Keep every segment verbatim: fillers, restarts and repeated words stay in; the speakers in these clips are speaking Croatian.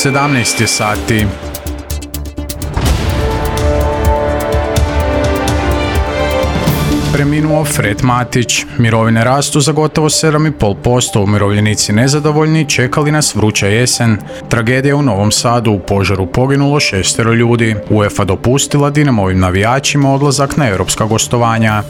sedamnaest je sati. Preminuo Fred Matić. Mirovine rastu za gotovo sedam zarez pet posto, umirovljenici nezadovoljni, čekali nas vruća jesen. Tragedija u Novom Sadu, u požaru poginulo šestero ljudi. UEFA dopustila Dinamovim navijačima odlazak na europska gostovanja.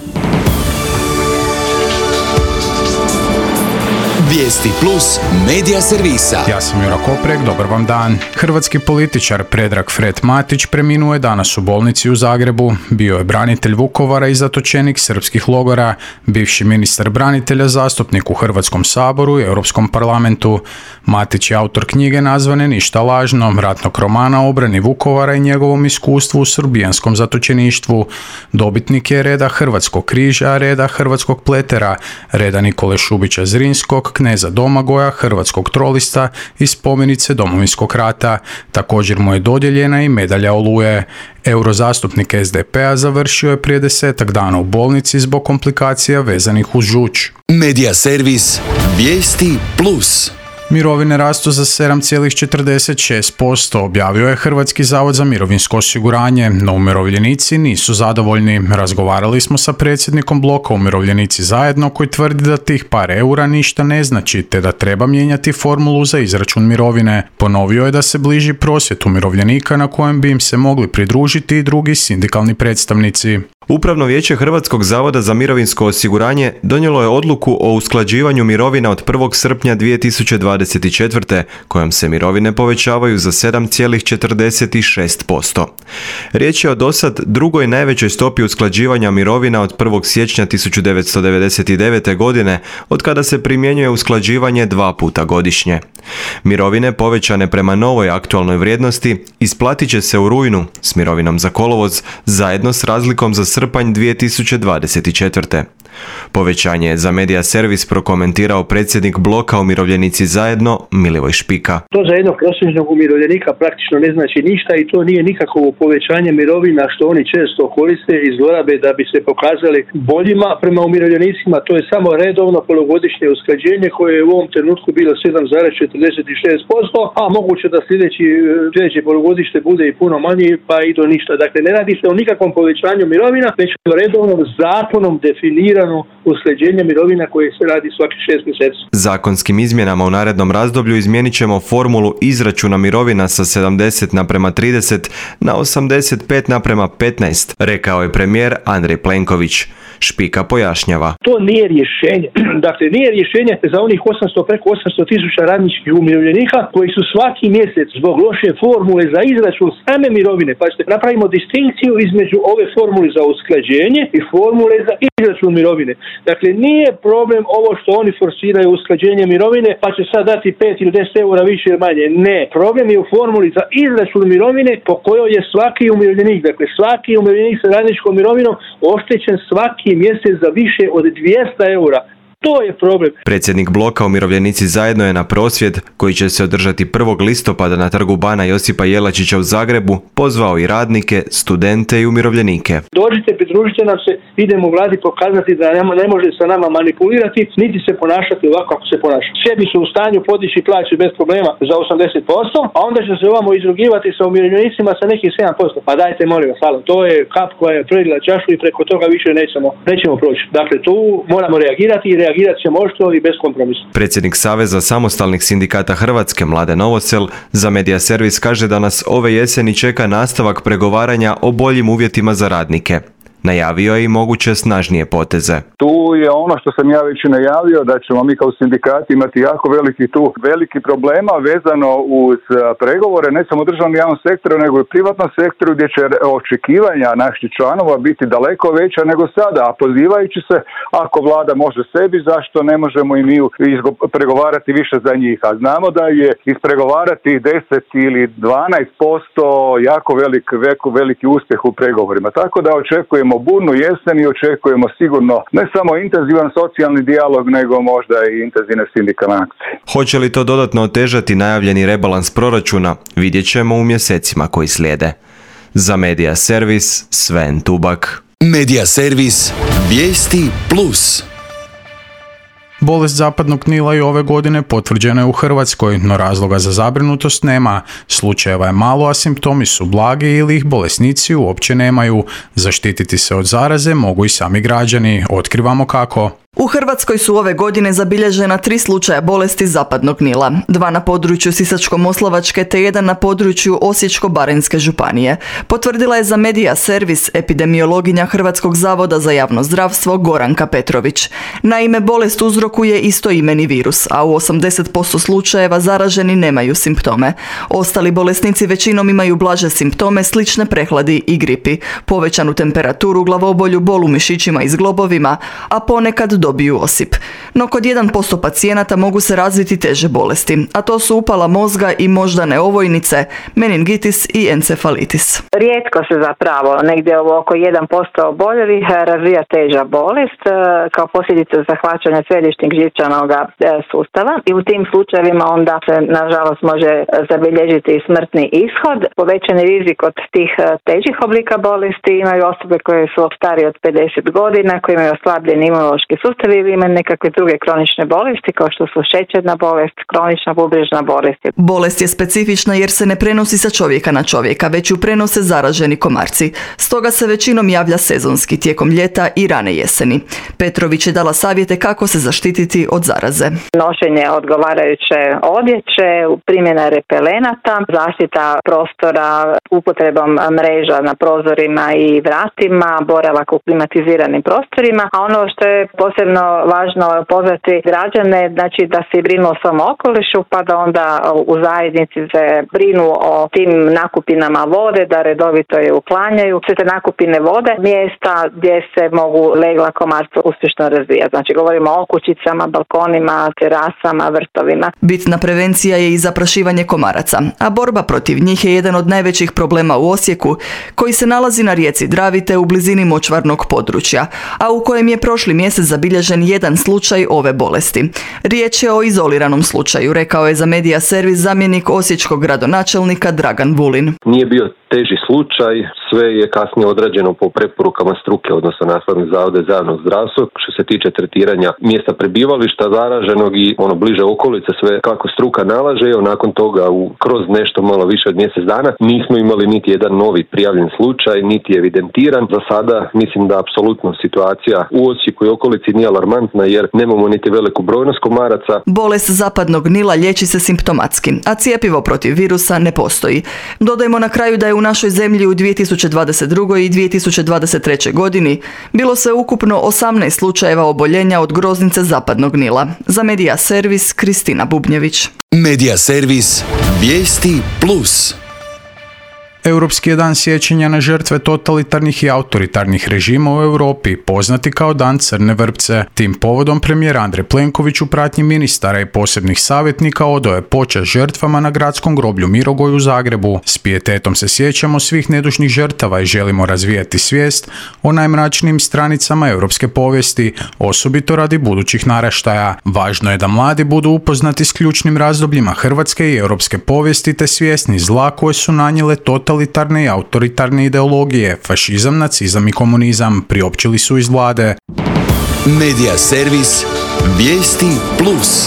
Vijesti plus medija servisa. Ja sam Jura Koprek, dobar vam dan. Hrvatski političar Predrag Fred Matić preminuo je danas u bolnici u Zagrebu. Bio je branitelj Vukovara i zatočenik srpskih logora, bivši ministar branitelja, zastupnik u Hrvatskom saboru i Europskom parlamentu. Matić je autor knjige nazvane Ništa lažno, ratnog romana o obrani Vukovara i njegovom iskustvu u srbijanskom zatočeništvu. Dobitnik je reda Hrvatskog križa, reda Hrvatskog pletera, reda Nikole Šubića Zrinskog, kneza Domagoja, hrvatskog trolista i spomenice Domovinskog rata. Također mu je dodijeljena i medalja Oluje. Eurozastupnik es de pe a završio je prije desetak dana u bolnici zbog komplikacija vezanih uz žuč. Medija servis Vijesti plus. Mirovine rastu za sedam zarez četrdeset šest posto, objavio je Hrvatski zavod za mirovinsko osiguranje, no umirovljenici nisu zadovoljni. Razgovarali smo sa predsjednikom bloka Umirovljenici zajedno, koji tvrdi da tih par eura ništa ne znači, te da treba mijenjati formulu za izračun mirovine. Ponovio je da se bliži prosvjed umirovljenika na kojem bi im se mogli pridružiti i drugi sindikalni predstavnici. Upravno vijeće Hrvatskog zavoda za mirovinsko osiguranje donijelo je odluku o usklađivanju mirovina od prvog srpnja dvije tisuće dvadeset četvrte. kojom se mirovine povećavaju za sedam zarez četrdeset šest posto. Riječ je o dosad drugoj najvećoj stopi usklađivanja mirovina od prvog siječnja tisuću devetsto devedeset devete. godine, od kada se primjenjuje usklađivanje dva puta godišnje. Mirovine povećane prema novoj aktualnoj vrijednosti isplatit će se u rujnu s mirovinom za kolovoz zajedno s razlikom za srpanj dvije tisuće dvadeset četvrte. Povećanje je za medija servis prokomentirao predsjednik bloka Umirovljenici zajedno Milivoj Špika. To za jednog prosječnog umirovljenika praktično ne znači ništa i to nije nikakvo povećanje mirovina što oni često koriste i zlorabe da bi se pokazali boljima prema umirovljenicima. To je samo redovno polugodišnje usklađenje koje je u ovom trenutku bilo sedam zarez četrdeset šest posto, a moguće da sljedeći, sljedeće polugodište bude i puno manje pa i do ništa. Dakle, ne radi se o nikakvom povećanju mirovina, već o redovnom zakonom definirano usklađenje mirovina koje se radi svaki šest mjeseci. Zakonskim izmjenama u narednom razdoblju izmijenit ćemo formulu izračuna mirovina sa sedamdeset naprema trideset na osamdeset pet naprema petnaest, rekao je premijer Andrej Plenković. Špika pojašnjava. To nije rješenje. Dakle, nije rješenje za onih osamsto, preko osamsto tisuća radničkih umirovljenika koji su svaki mjesec zbog loše formule za izračun same mirovine. Pa ćete napravimo distinkciju između ove formule za usklađenje i formule za izračun mirovine. Dakle, nije problem ovo što oni forsiraju usklađenje mirovine pa će sad dati pet ili deset eura više ili manje. Ne. Problem je u formuli za izračun mirovine po kojoj je svaki umirovljenik, dakle svaki umirovljenik sa radničkom mirovinom oštećen svaki mjesec za više od dvjesto eura. To je problem. Predsjednik bloka Umirovljenici zajedno je na prosvjed, koji će se održati prvog listopada na trgu Bana Josipa Jelačića u Zagrebu, pozvao i radnike, studente i umirovljenike. Dođite, pridružite nam se, idemo vladi pokazati da ne može sa nama manipulirati, niti se ponašati ovako kako se ponaša. Sebi su u stanju podići plaće bez problema za osamdeset posto, a onda će se ovamo izrugivati sa umirovljenicima sa nekih sedam posto. Pa dajte, molim vas, halo, to je kap koja je prelila čašu i preko toga više nećemo, nećemo proći. Dakle, tu moramo reagirati i reagirati ćemo oštro i bez kompromisa. Predsjednik Saveza samostalnih sindikata Hrvatske Mladen Novosel za medija servis kaže da nas ove jeseni čeka nastavak pregovaranja o boljim uvjetima za radnike. Najavio je i moguće snažnije poteze. Tu je ono što sam ja već najavio, da ćemo mi kao sindikati imati jako veliki tu veliki problema vezano uz pregovore ne samo u državnom javnom sektoru nego i u privatnom sektoru, gdje će očekivanja naših članova biti daleko veća nego sada, a pozivajući se ako vlada može sebi, zašto ne možemo i mi pregovarati više za njih, a znamo da je ispregovarati deset ili dvanaest posto jako velik, veliko, veliki uspjeh u pregovorima, tako da očekujemo burnu jesen i očekujemo sigurno ne samo intenzivan socijalni dijalog, nego možda i intenzivne sindikalne akcije. Hoće li to dodatno otežati najavljeni rebalans proračuna, vidjet ćemo u mjesecima koji slijede. Za medija servis Sven Tubak. Medija servis Vijesti plus. Bolest zapadnog Nila i ove godine potvrđena je u Hrvatskoj, no razloga za zabrinutost nema. Slučajeva je malo, a simptomi su blagi ili ih bolesnici uopće nemaju. Zaštititi se od zaraze mogu i sami građani. Otkrivamo kako. U Hrvatskoj su ove godine zabilježena tri slučaja bolesti zapadnog Nila, dva na području Sisačko-moslavačke te jedan na području Osječko-baranjske županije. Potvrdila je za Media Servis epidemiologinja Hrvatskog zavoda za javno zdravstvo Goranka Petrović. Naime, bolest uzrokuje istoimeni virus, a u osamdeset posto slučajeva zaraženi nemaju simptome. Ostali bolesnici većinom imaju blaže simptome slične prehladi i gripi, povećanu temperaturu, glavobolju, bol u mišićima i zglobovima, a ponekad dobiju osip. No kod jedan posto pacijenata mogu se razviti teže bolesti, a to su upala mozga i moždane ovojnice, meningitis i encefalitis. Rijetko se zapravo, negdje oko jedan posto oboljelih razvija teža bolest kao posljedica zahvaćanja središnjeg živčanog sustava i u tim slučajevima onda se nažalost može zabilježiti i smrtni ishod. Povećani rizik od tih težih oblika bolesti imaju osobe koje su starije od pedeset godina, koje imaju oslabljen imunološki sustav ili imaju nekakve druge kronične bolesti kao što su šećerna bolest, kronična bubrežna bolest. Bolest je specifična jer se ne prenosi sa čovjeka na čovjeka, već ju prenose zaraženi komarci. Stoga se većinom javlja sezonski tijekom ljeta i rane jeseni. Petrović je dala savjete kako se zaštititi od zaraze. Nošenje odgovarajuće odjeće, primjena repelenata, zaštita prostora upotrebom mreža na prozorima i vratima, boravak u klimatiziranim prostorima, a ono što je posebno važno pozvati građane, znači da se brinu o svom okolišu, pa da onda u zajednici se brinu o tim nakupinama vode, da redovito je uklanjaju. Sve te nakupine vode, mjesta gdje se mogu legla komarca uspješno razvijati. Znači govorimo o kućicama, balkonima, terasama, vrtovima. Bitna prevencija je i zaprašivanje komaraca, a borba protiv njih je jedan od najvećih problema u Osijeku, koji se nalazi na rijeci Dravi te u blizini močvarnog područja, a u kojem je prošli mjesec zabilježen jedan slučaj ove bolesti. Riječ je o izoliranom slučaju, rekao je za Media Servis zamjenik osječkog gradonačelnika Dragan Vulin. Nije bio teži slučaj, sve je kasnije odrađeno po preporukama struke, odnosno Nastavnog zavoda za javno zdravstvo. Što se tiče tretiranja mjesta prebivališta zaraženog i ono bliže okolice, sve kako struka nalaže, i nakon toga u, kroz nešto malo više od mjesec dana nismo imali niti jedan novi prijavljen slučaj, niti evidentiran. Za sada mislim da apsolutno situacija u Osijeku i okolici nije alarmantna jer nemamo niti veliku brojnost komaraca. Bolest zapadnog Nila liječi se simptomatski, a cjepivo protiv virusa ne postoji. Dodajmo na kraju da je u našoj zemlji u dvije tisuće dvadeset drugoj i dvije tisuće dvadeset trećoj godini bilo se ukupno osamnaest slučajeva oboljenja od groznice zapadnog Nila. Za Media Servis, Kristina Bubnjević. Media Servis, vijesti plus. Europski je dan sjećanja na žrtve totalitarnih i autoritarnih režima u Europi, poznati kao Dan crne vrpce. Tim povodom premijer Andrej Plenković u pratnji ministara i posebnih savjetnika odao je počast žrtvama na gradskom groblju Mirogoj u Zagrebu. S pijetetom se sjećamo svih nedužnih žrtava i želimo razvijati svijest o najmračnijim stranicama europske povijesti, osobito radi budućih naraštaja. Važno je da mladi budu upoznati s ključnim razdobljima hrvatske i europske povijesti te svjesni zla koje su nanijele totalitarne totalitarne i autoritarne ideologije, fašizam, nacizam i komunizam, priopćili su iz vlade. Media Servis, vijesti plus.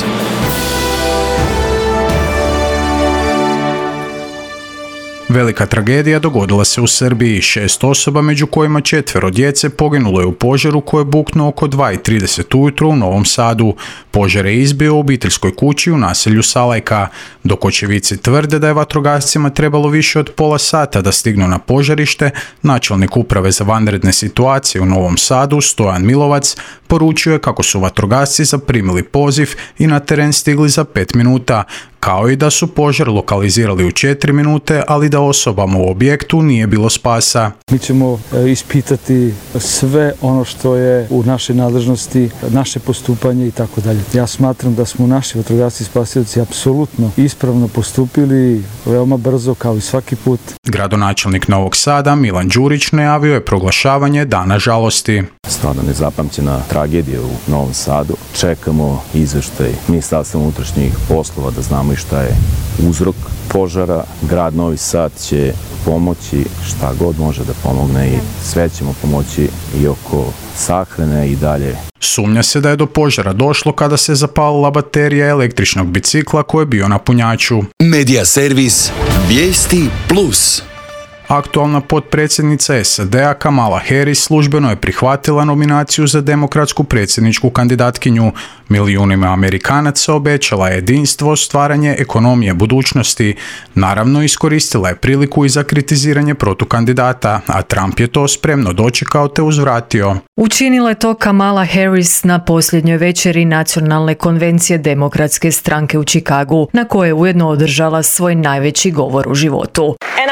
Velika tragedija dogodila se u Srbiji. Šest osoba, među kojima četvero djece, poginulo je u požaru koji je buknuo oko dva i trideset ujutro u Novom Sadu. Požar je izbio u obiteljskoj kući u naselju Salajka. Dok očevici tvrde da je vatrogascima trebalo više od pola sata da stignu na požarište, načelnik uprave za vanredne situacije u Novom Sadu, Stojan Milovac, poručio je kako su vatrogasci zaprimili poziv i na teren stigli za pet minuta, kao i da su požar lokalizirali u četiri minute, ali da osobama u objektu nije bilo spasa. Mi ćemo ispitati sve ono što je u našoj nadležnosti, naše postupanje i tako dalje. Ja smatram da smo naši vatrogasci i spasioci apsolutno ispravno postupili, veoma brzo kao i svaki put. Gradonačelnik Novog Sada Milan Đurić najavio je proglašavanje Dana žalosti. Stvarno nezapamćena tragedija u Novom Sadu. Čekamo izveštaj Ministarstva unutrašnjih poslova da znamo i šta je uzrok požara. Grad Novi Sad će pomoći šta god može da pomogne i sve ćemo pomoći i oko sahrane i dalje. Sumnja se da je do požara došlo kada se zapalila baterija električnog bicikla koji je bio na punjaču. Medija servis Vijesti plus. Aktualna potpredsjednica S A D-a Kamala Harris službeno je prihvatila nominaciju za demokratsku predsjedničku kandidatkinju. Milijunima Amerikanaca obećala je jedinstvo, stvaranje ekonomije budućnosti. Naravno, iskoristila je priliku i za kritiziranje protukandidata, a Trump je to spremno dočekao te uzvratio. Učinila je to Kamala Harris na posljednjoj večeri Nacionalne konvencije Demokratske stranke u Chicagu, na kojoj je ujedno održala svoj najveći govor u životu.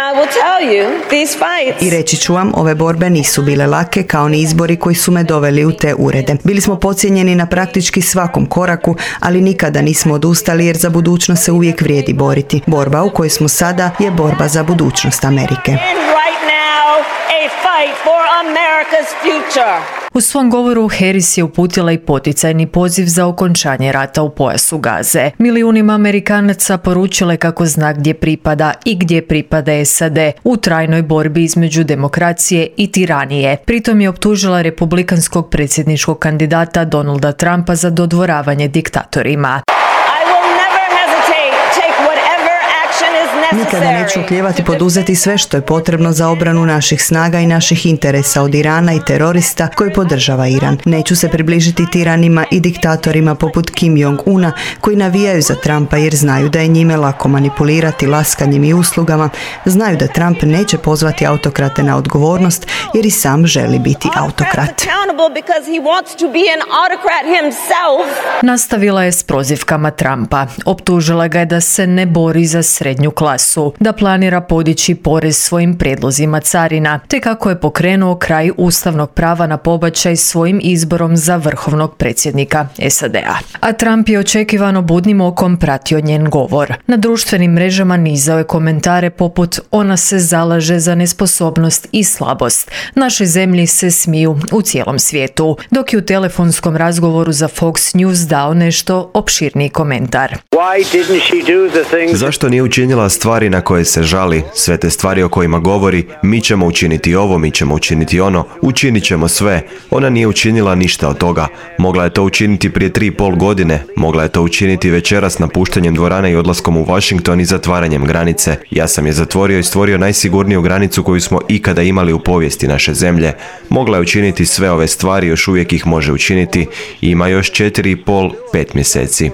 I reći ću vam, ove borbe nisu bile lake, kao ni izbori koji su me doveli u te urede. Bili smo podcijenjeni na praktički svakom koraku, ali nikada nismo odustali jer za budućnost se uvijek vrijedi boriti. Borba u kojoj smo sada je borba za budućnost Amerike. U svom govoru Harris je uputila i poticajni poziv za okončanje rata u pojasu Gaze. Milijunima Amerikanaca poručila je kako zna gdje pripada i gdje pripada S A D u trajnoj borbi između demokracije i tiranije. Pritom je optužila republikanskog predsjedničkog kandidata Donalda Trumpa za dodvoravanje diktatorima. Nikada neću oklijevati poduzeti sve što je potrebno za obranu naših snaga i naših interesa od Irana i terorista koji podržava Iran. Neću se približiti tiranima i diktatorima poput Kim Jong-una koji navijaju za Trumpa jer znaju da je njime lako manipulirati laskanjem i uslugama. Znaju da Trump neće pozvati autokrate na odgovornost jer i sam želi biti autokrat. Nastavila je s prozivkama Trumpa. Optužila ga je da se ne bori za srednju klasu, da planira podići porez svojim prijedlozima carina, te kako je pokrenuo kraj ustavnog prava na pobačaj svojim izborom za vrhovnog predsjednika S A D-a. A Trump je očekivano budnim okom pratio njen govor. Na društvenim mrežama nizao je komentare poput "Ona se zalaže za nesposobnost i slabost. Našoj zemlji se smiju u cijelom svijetu", dok je u telefonskom razgovoru za Fox News dao nešto opširniji komentar. Zašto nije učinila stvari na koje se žali, sve te stvari o kojima govori, mi ćemo učiniti ovo, mi ćemo učiniti ono, učinit ćemo sve. Ona nije učinila ništa od toga. Mogla je to učiniti prije tri i pol godine, mogla je to učiniti večeras napuštanjem dvorane i odlaskom u Washington i zatvaranjem granice. Ja sam je zatvorio i stvorio najsigurniju granicu koju smo ikada imali u povijesti naše zemlje. Mogla je učiniti sve ove stvari, još uvijek ih može učiniti i ima još četiri i pol, pet mjeseci.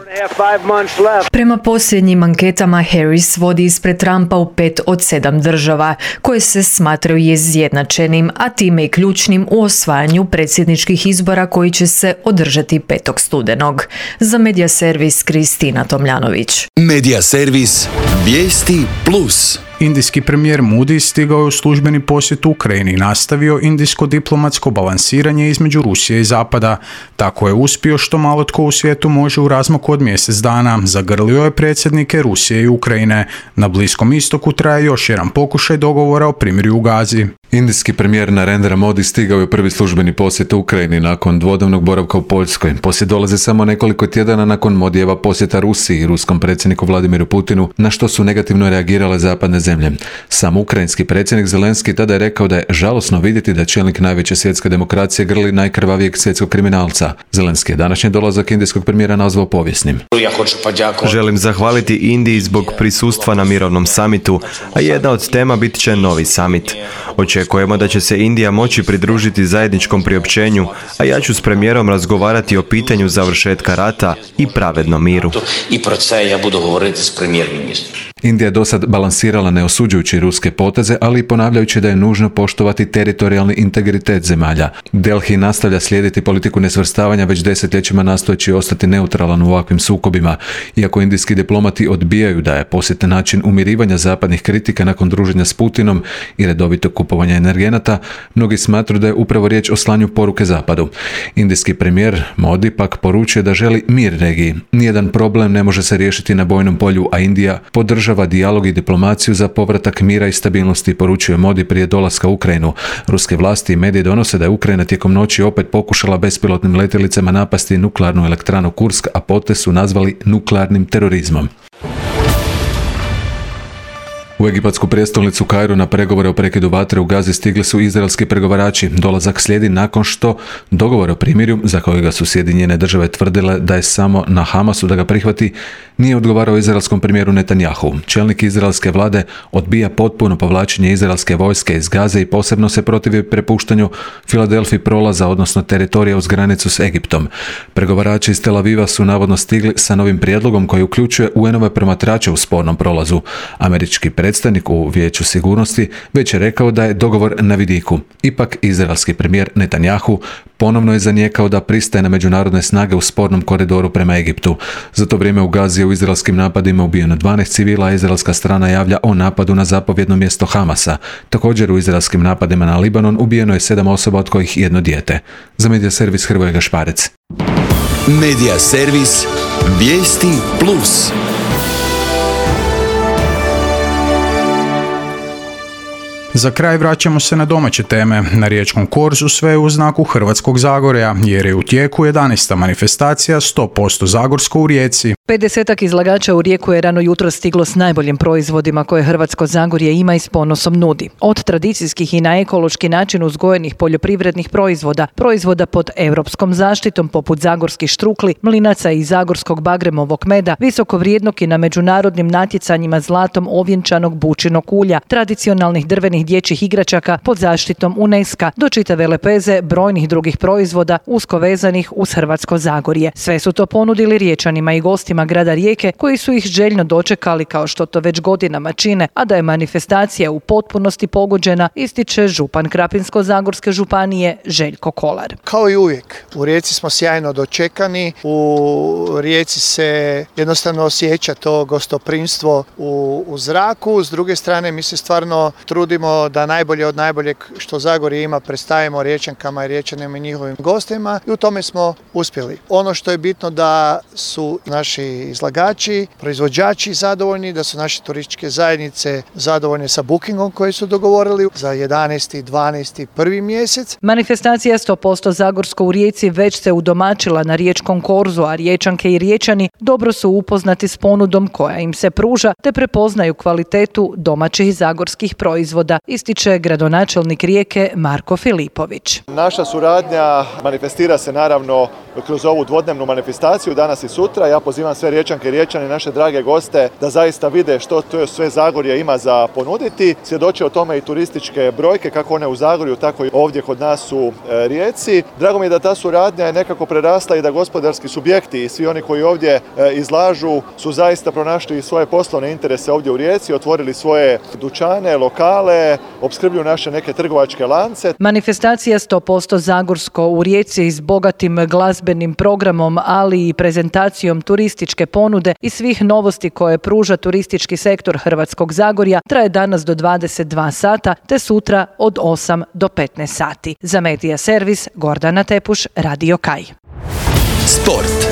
Prema posljednjim anketama Harris vodi ispred Trumpa u pet od sedam država, koje se smatraju izjednačenim, a time i ključnim u osvajanju predsjedničkih izbora koji će se održati petog studenog. Za Medija servis Kristina Tomljanović. Medija servis Vijesti plus. Indijski premijer Modi stigao je u službeni posjet Ukrajini i nastavio indijsko diplomatsko balansiranje između Rusije i Zapada. Tako je uspio što malo tko u svijetu može u razmaku od mjesec dana. Zagrlio je predsjednike Rusije i Ukrajine. Na Bliskom istoku traje još jedan pokušaj dogovora o primirju u Gazi. Indijski premijer Narendra Modi stigao je u prvi službeni posjet Ukrajini nakon dvodnevnog boravka u Poljskoj. Posjet dolazi samo nekoliko tjedana nakon Modijeva posjeta Rusiji i ruskom predsjedniku Vladimiru Putinu, na što su negativno reagirale zapadne zemlje. Sam ukrajinski predsjednik Zelenski tada je rekao da je žalosno vidjeti da čelnik najveće svjetske demokracije grli najkrvavijeg svjetskog kriminalca. Zelenski je današnji dolazak indijskog premijera nazvao povijesnim. Želim zahvaliti Indiji zbog prisustva na mirovnom samitu, a jedna od tema bit će novi samit. Očekujemo da će se Indija moći pridružiti zajedničkom priopćenju, a ja ću s premijerom razgovarati o pitanju završetka rata i pravednom miru. Indija je dosad balansirala ne osuđujući ruske poteze, ali i ponavljajući da je nužno poštovati teritorijalni integritet zemalja. Delhi nastavlja slijediti politiku nesvrstavanja već desetljećima nastojeći ostati neutralan u ovakvim sukobima. Iako indijski diplomati odbijaju da je posjet način umirivanja zapadnih kritika nakon druženja s Putinom i redovitog kupovanja energenata, mnogi smatruju da je upravo riječ o slanju poruke Zapadu. Indijski premijer Modi pak poručuje da želi mir regiji. Nijedan problem ne može se riješiti na bojnom polju, a Indija podržava dijalog i diplomaciju za povratak mira i stabilnosti, poručuje Modi prije dolaska u Ukrajinu. Ruske vlasti i mediji donose da je Ukrajina tijekom noći opet pokušala bespilotnim letjelicama napasti nuklearnu elektranu Kursk, a potez su nazvali nuklearnim terorizmom. U egipatsku prijestolnicu Kairu na pregovore o prekidu vatre u Gazi stigli su izraelski pregovarači. Dolazak slijedi nakon što dogovor o primirju, za kojega su Sjedinjene države tvrdile da je samo na Hamasu da ga prihvati, nije odgovarao izraelskom premijeru Netanjahu. Čelnik izraelske vlade odbija potpuno povlačenje izraelske vojske iz Gaze i posebno se protivi prepuštanju Filadelfiji prolaza, odnosno teritorija uz granicu s Egiptom. Pregovarači iz Tel Aviva su navodno stigli sa novim prijedlogom koji uključuje U N-ove promatrače u spornom prolazu. Američki predstavnik u Vijeću sigurnosti već je rekao da je dogovor na vidiku. Ipak izraelski premijer Netanjahu ponovno je zanijekao da pristaje na međunarodne snage u spornom koridoru prema Egiptu. Za to vrijeme u Gazi je u izraelskim napadima ubijeno dvanaest civila, a izraelska strana javlja o napadu na zapovjedno mjesto Hamasa. Također u izraelskim napadima na Libanon ubijeno je sedam osoba, od kojih jedno dijete. Za Medija servis Hrvoje Gašparec. Medija servis Vijesti Plus. Za kraj vraćamo se na domaće teme. Na riječkom korzu sve je u znaku Hrvatskog Zagorja, jer je u tijeku jedanaesta manifestacija sto posto Zagorsko u Rijeci. pedesetak izlagača u Rijeku je rano jutro stiglo s najboljim proizvodima koje Hrvatsko Zagorje ima i s ponosom nudi. Od tradicijskih i na ekološki način uzgojenih poljoprivrednih proizvoda, proizvoda pod europskom zaštitom poput zagorskih štrukli, mlinaca i zagorskog bagremovog meda, visoko vrijednog i na međunarodnim natjecanjima zlatom ovjenčanog bučinog ulja, tradicionalnih drvenih dječjih igračaka pod zaštitom UNESCO, do čitave lepeze brojnih drugih proizvoda usko vezanih uz Hrvatsko Zagorje. Sve su to ponudili Riječanima i gostima grada Rijeke, koji su ih željno dočekali kao što to već godinama čine, a da je manifestacija u potpunosti pogođena, ističe župan Krapinsko-zagorske županije Željko Kolar. Kao i uvijek, u Rijeci smo sjajno dočekani, u Rijeci se jednostavno osjeća to gostoprimstvo u, u zraku. S druge strane, mi se stvarno trudimo da najbolje od najboljeg što Zagorje ima predstavimo Riječankama i Riječanima i njihovim gostima i u tome smo uspjeli. Ono što je bitno da su naši izlagači, proizvođači zadovoljni, da su naše turističke zajednice zadovoljne sa bookingom koji su dogovorili za jedanaesti, dvanaesti, prvi mjesec. Manifestacija sto posto Zagorsko u Rijeci već se udomačila na riječkom korzu, a Riječanke i Riječani dobro su upoznati s ponudom koja im se pruža te prepoznaju kvalitetu domaćih zagorskih proizvoda, ističe gradonačelnik Rijeke Marko Filipović. Naša suradnja manifestira se naravno kroz ovu dvodnevnu manifestaciju danas i sutra. Ja pozivam sve Riječanke i Riječane, naše drage goste, da zaista vide što to sve Zagorje ima za ponuditi. Svjedoče o tome i turističke brojke, kako one u Zagorju, tako i ovdje kod nas u Rijeci. Drago mi je da ta suradnja je nekako prerasla i da gospodarski subjekti i svi oni koji ovdje izlažu su zaista pronašli svoje poslovne interese ovdje u Rijeci, otvorili svoje dućane, lokale, opskrbljuju naše neke trgovačke lance. Manifestacija sto posto Zagorsko u Rijeci s bogatim glazbenim programom, ali i prezentacijom turističke ponude i svih novosti koje pruža turistički sektor Hrvatskog Zagorja traje danas do dvadeset dva sata te sutra od osam do petnaest sati. Za Medija servis Gordana Tepuš, Radio Kaj. Sport.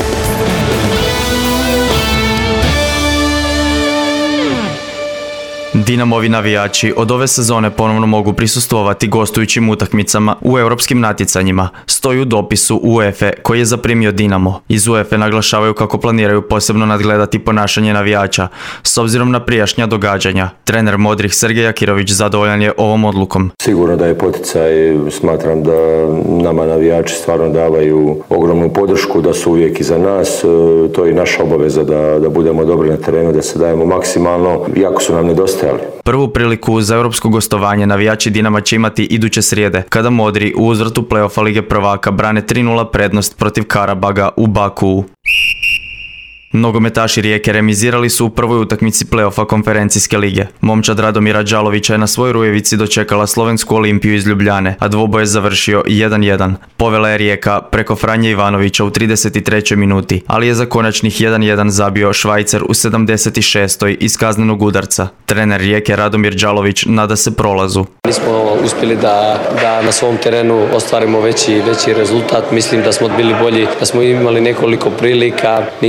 Dinamovi navijači od ove sezone ponovno mogu prisustvovati gostujućim utakmicama u europskim natjecanjima, stoji u dopisu UEFA koji je zaprimio Dinamo. Iz UEFA naglašavaju kako planiraju posebno nadgledati ponašanje navijača. S obzirom na prijašnja događanja, trener modrih Sergej Akirović zadovoljan je ovom odlukom. Sigurno da je poticaj, smatram da nama navijači stvarno davaju ogromnu podršku, da su uvijek iza nas. To je naša obaveza da, da budemo dobri na terenu, da se dajemo maksimalno, iako su nam nedostajali. Prvu priliku za europsko gostovanje navijači Dinama će imati iduće srijede, kada modri u uzvratu play-offa Lige prvaka brane tri nula prednost protiv Karabaga u Bakuu. Nogometaši Rijeke remizirali su u prvoj utakmici play-offa konferencijske lige. Momčad Radomira Đalovića je na svojoj Rujevici dočekala Slovensku Olimpiju iz Ljubljane, a dvoboj je završio jedan jedan. Povela je Rijeka preko Franje Ivanovića u trideset trećoj minuti, ali je za konačnih jedan jedan zabio Švajcar u sedamdeset šestoj iz kaznenog udarca. Trener Rijeke Radomir Đalović nada se prolazu. Nismo uspjeli da, da na svom terenu ostvarimo veći, veći rezultat. Mislim da smo bili bolji, da smo imali nekoliko prilika, nismo uspjeli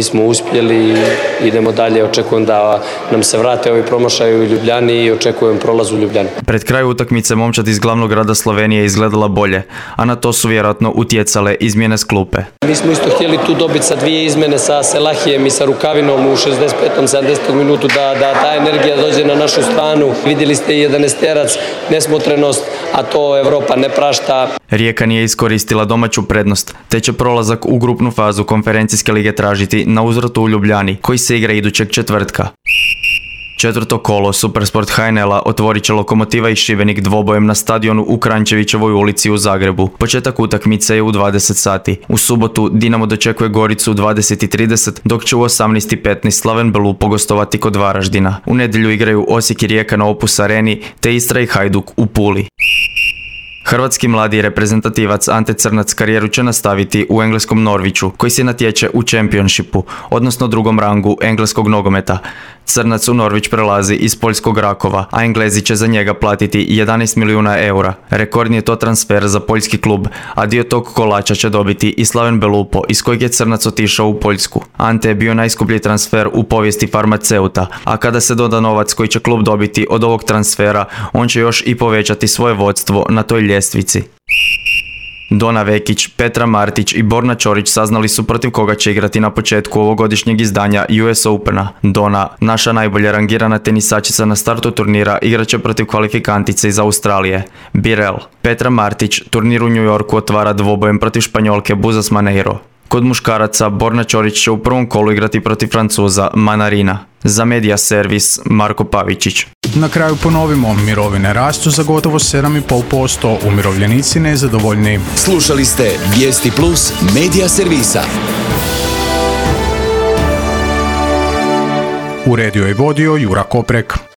jeli idemo dalje, očekujem da nam se vrate ovi promašaji u Ljubljani i očekujem prolaz u Ljubljani. Pred kraj utakmice momčad iz glavnog grada Slovenije izgledala bolje, a na to su vjerojatno utjecale izmjene s klupe. Mi smo isto htjeli tu dobiti sa dvije izmjene sa Selahijem i sa Rukavinom u šezdeset petom sedamdesetom minutu da, da ta energija dođe na našu stranu. Vidjeli ste i jedanaesterac, nesmotrenost, a to Europa ne prašta. Rijeka nije iskoristila domaću prednost, te će prolazak u grupnu fazu konferencijske lige tražiti na uzvratu u Ljubljani, koji se igra idućeg četvrtka. Četvrto kolo Supersport H N L-a otvorit će Lokomotiva i Šibenik dvobojem na stadionu u Kranjčevićevoj ulici u Zagrebu. Početak utakmice je u dvadeset sati. U subotu Dinamo dočekuje Goricu u dvadeset i trideset, dok će u osamnaest i petnaest Slaven Belupo gostovati kod Varaždina. U nedjelju igraju Osijek i Rijeka na Opus Areni, te Istra i Hajduk u Puli. Hrvatski mladi reprezentativac Ante Crnac karijeru će nastaviti u engleskom Norwichu, koji se natječe u Championshipu, odnosno drugom rangu engleskog nogometa. Crnac u Norwich prelazi iz poljskog Rakova, a Englezi će za njega platiti jedanaest milijuna eura. Rekordni je to transfer za poljski klub, a dio tog kolača će dobiti i Slaven Belupo, iz kojeg je Crnac otišao u Poljsku. Ante je bio najskuplji transfer u povijesti farmaceuta, a kada se doda novac koji će klub dobiti od ovog transfera, on će još i povećati svoje vodstvo na toj ljestvici. Dona Vekić, Petra Martić i Borna Ćorić saznali su protiv koga će igrati na početku ovogodišnjeg izdanja U S Opena. Dona, naša najbolje rangirana tenisačica na startu turnira, igraće protiv kvalifikantice iz Australije, Birel. Petra Martić turnir u New Yorku otvara dvobojem protiv Španjolke Buzas Maneiro. Kod muškaraca Borna Ćorić će u prvom kolu igrati protiv Francuza Manarina. Za Media Servis Marko Pavičić. Na kraju ponovimo, mirovine rastu za gotovo sedam i pol posto, umirovljenici nezadovoljni. Slušali ste Vijesti Plus Media Servisa. Uredio i vodio Jura Koprek.